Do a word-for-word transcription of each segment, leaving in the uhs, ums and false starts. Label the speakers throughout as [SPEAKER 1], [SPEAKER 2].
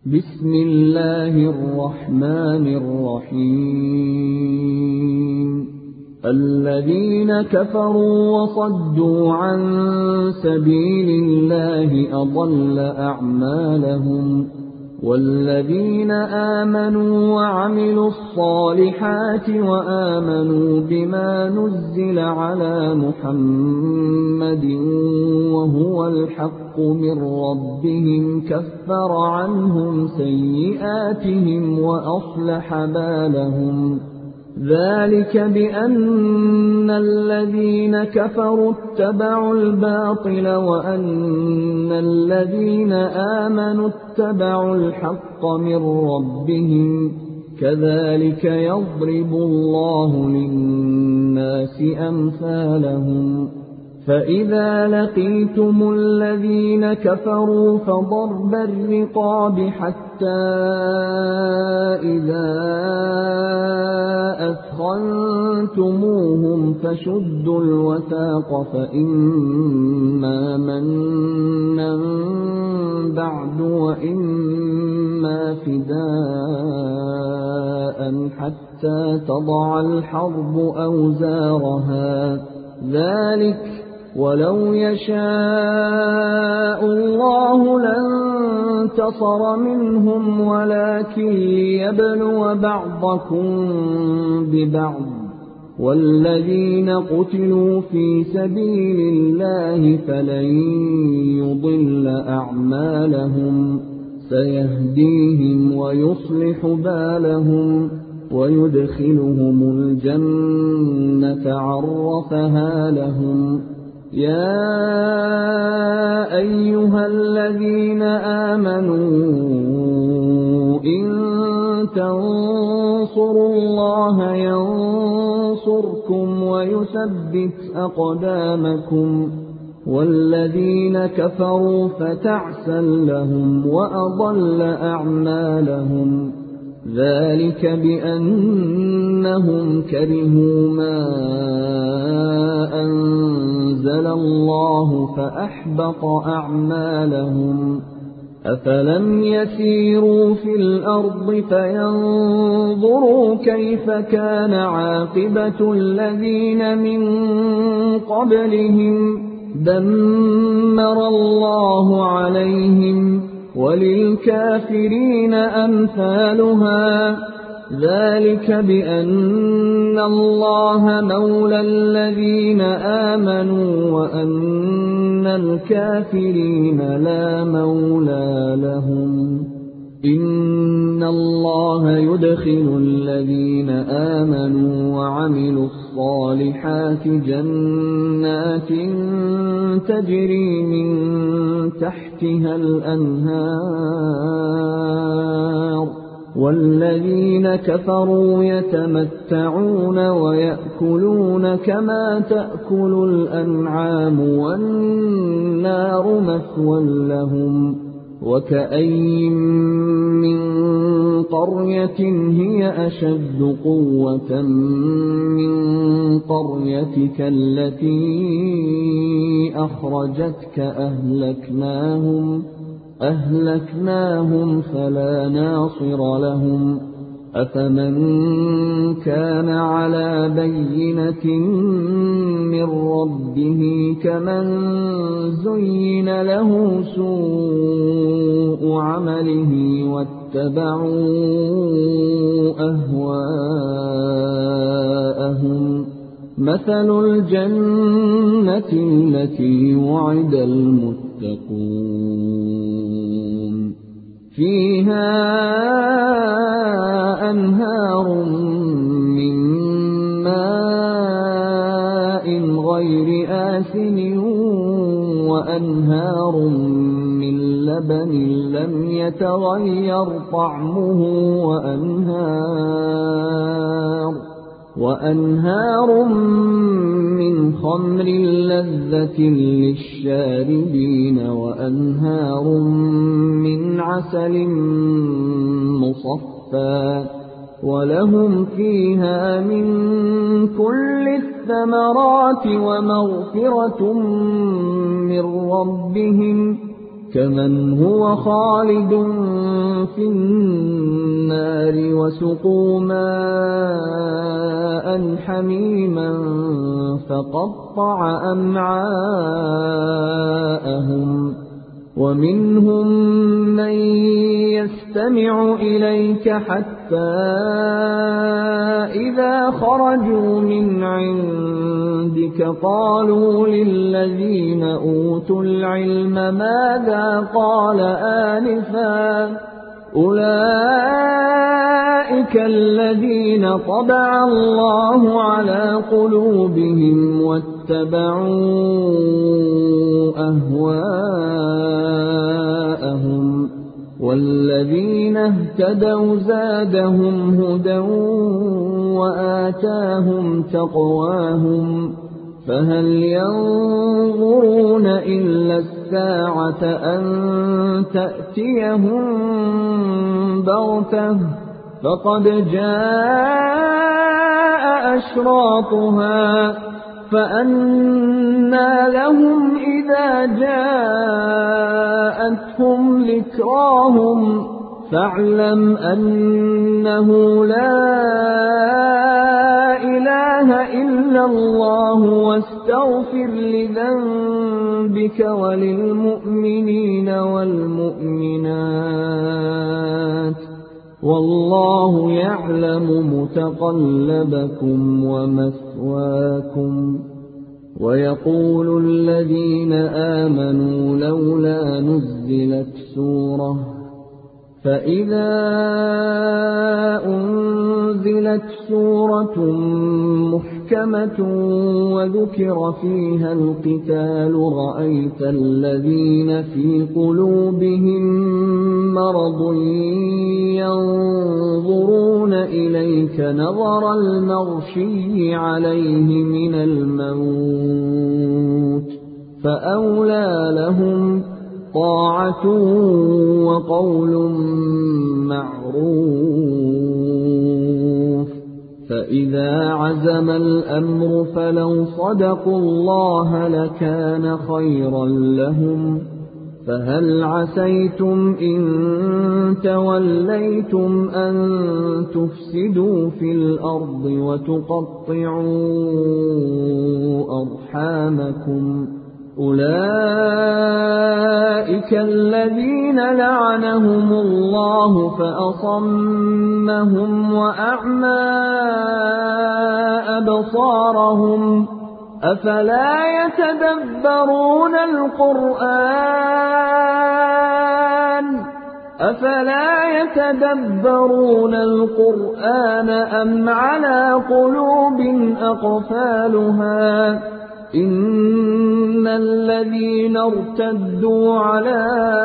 [SPEAKER 1] بسم الله الرحمن الرحيم الذين كفروا وصدوا عن سبيل الله أضل أعمالهم والذين آمنوا وعملوا الصالحات وآمنوا بما نزل على محمد وهو الحق من ربهم كفر عنهم سيئاتهم وأصلح بالهم ذلك بأن الذين كفروا اتبعوا الباطل وأن الذين آمنوا اتبعوا الحق من ربهم كذلك يضرب الله للناس أمثالهم فإذا لقيتم الذين كفروا فضرب الرقاب حتى إذا أثخنتموهم فشدوا الوثاق فإما منا بعد وإما فداء حتى تضع الحرب أوزارها ذلك ولو يشاء الله لانتصر منهم ولكن ليبلو بعضكم ببعض والذين قتلوا في سبيل الله فلن يضل أعمالهم سيهديهم ويصلح بالهم ويدخلهم الجنة عرفها لهم يا أيها الذين آمنوا إن تنصروا الله ينصركم ويثبت أقدامكم والذين كفروا فتعسا لهم وأضل أعمالهم ذلك بأنهم كرهوا ما أنزل الله فأحبط أعمالهم أفلم يسيروا في الأرض فينظروا كيف كان عاقبة الذين من قبلهم دمر الله عليهم وللكافرين أمثالها ذلك بأن الله مولى الذين آمنوا وأن الكافرين لا مولى لهم إن الله يدخل الذين آمنوا وعملوا الصالحات جنات تجري من تحتها الأنهار والذين كفروا يتمتعون ويأكلون كما تأكل الأنعام والنار مثوى لهم وكأين من قرية هي أشد قوة من قريتك التي أخرجتك أهلكناهم أهلكناهم فلا ناصر لهم أفمن كان على بينة من ربه كمن زين له سوء عمله واتبعوا أهواءهم مثل الجنة التي وعد المتقون فيها أنهار من ماء غير آسن وأنهار من لبن لم يتغير طعمه وأنهار وأنهار من خمر لذة للشاربين وأنهار من عسل مصفى ولهم فيها من كل الثمرات ومغفرة من ربهم كمن هو خالد في النار وسقوا ماء حميما فقطع أمعاءهم ومنهم من يستمع إليك حتى إذا خرجوا من عندك قالوا للذين أوتوا العلم ماذا قال آنفا أولئك الذين طبع الله على قلوبهم واتبعوا أهواءهم والذين اهتدوا زادهم هدى وآتاهم تقواهم فهل ينظرون إلا الساعة أن تأتيهم بغتة فقد جاء أشراطها فأنى لهم إذا جاءتهم ذكراهم فاعلم أنه لا إله إلا الله واستغفر لذنبك وللمؤمنين والمؤمنات والله يعلم متقلبكم ومثواكم ويقول الذين آمنوا لولا نزلت سورة فإذا أنزلت سورة محكمة وذكر فيها القتال رأيت الذين في قلوبهم مرض ينظرون إليك نظر المغشي عليه من الموت فأولى لهم طاعة وقول معروف فإذا عزم الأمر فلو صدقوا الله لكان خيرا لهم فهل عسيتم إن توليتم أن تفسدوا في الأرض وتقطعوا أرحامكم أولئك الذين لعنهم الله فأصمهم وأعمى أبصارهم أفلا يتدبرون القرآن أفلا يتدبرون القرآن أم على قلوب أقفالها إن الذين ارتدوا على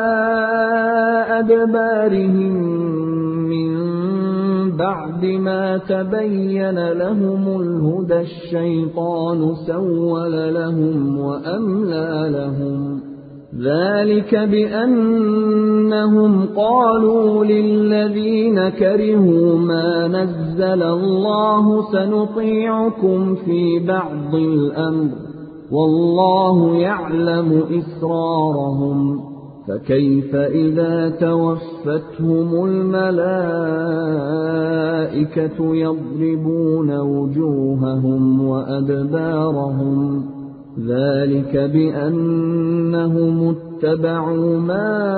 [SPEAKER 1] أدبارهم من بعد ما تبين لهم الهدى الشيطان سول لهم وأملى لهم ذلك بأنهم قالوا للذين كرهوا ما نزل الله سنطيعكم في بعض الأمر والله يعلم إسرارهم فكيف إذا توفتهم الملائكة يضربون وجوههم وأدبارهم ذلك بأنهم اتبعوا ما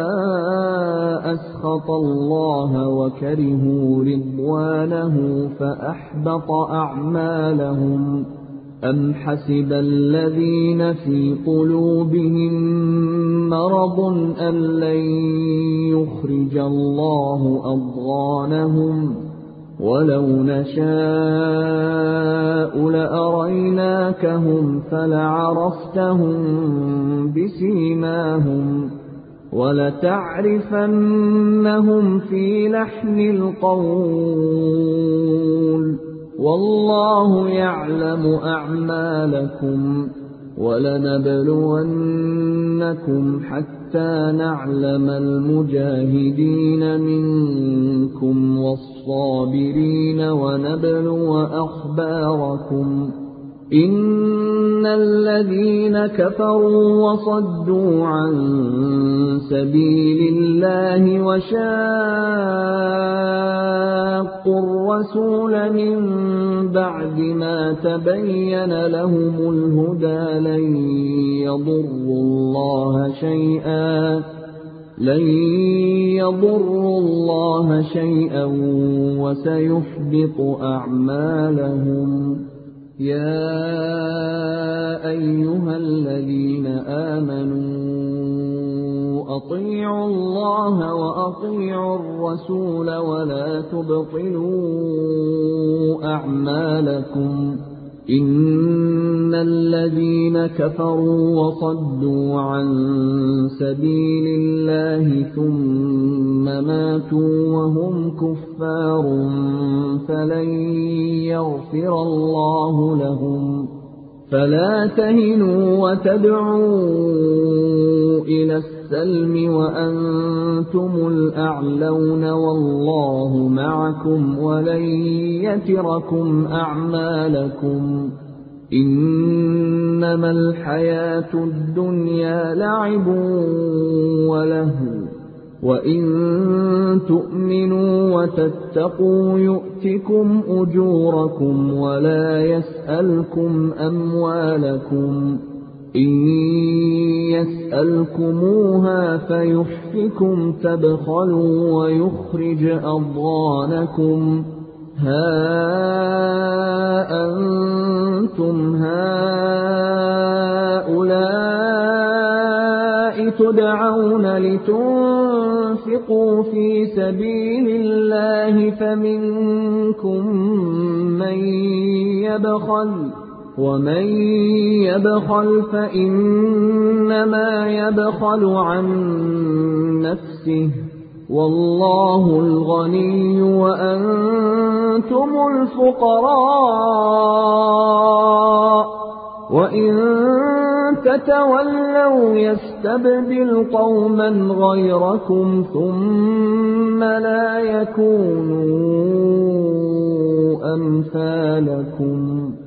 [SPEAKER 1] أسخط الله وكرهوا رضوانه فأحبط أعمالهم أم حسب الذين في قلوبهم مرض أن لن يخرج الله أضغانهم ولو نشاء لأريناكهم فلعرفتهم بسيماهم ولتعرفنهم في لحن القول والله يعلم أعمالكم ولنبلونكم حتى نعلم المجاهدين منكم والصابرين ونبلو أخباركم إِنَّ الَّذِينَ كَفَرُوا وَصَدُّوا عَن سَبِيلِ اللَّهِ وَشَاقُّوا الرَّسُولَ مِن بَعْدِ مَا تَبَيَّنَ لَهُمُ الْهُدَىٰ لَن يَضُرُّوا اللَّهَ شَيْئًا لن يضروا الله شيئا وسيحبط أعمالهم. يا أيها الذين آمنوا أطيعوا الله وأطيعوا الرسول ولا تبطلوا أعمالكم. إن الذين كفروا وصدوا عن سبيل الله ثم ماتوا وهم كفار فلن يغفر الله لهم. فلا تهنوا وتدعوا إلى السلم وأنتم الأعلون والله معكم ولن يتركم أعمالكم. إنما الحياة الدنيا لعب ولهو وإن تؤمنوا وتتقوا يؤتكم أجوركم ولا يسألكم أموالكم. إن يسألكموها فيحفكم تبخلوا ويخرج أضغانكم. ها أنتم هؤلاء تدعون لتنفقوا في سبيل الله فمنكم من يبخل ومن يبخل فإنما يبخل عن نفسه والله الغني وأنتم الفقراء. وإن تتولوا يستبدل قوما غيركم ثم لا يكونوا أمثالكم.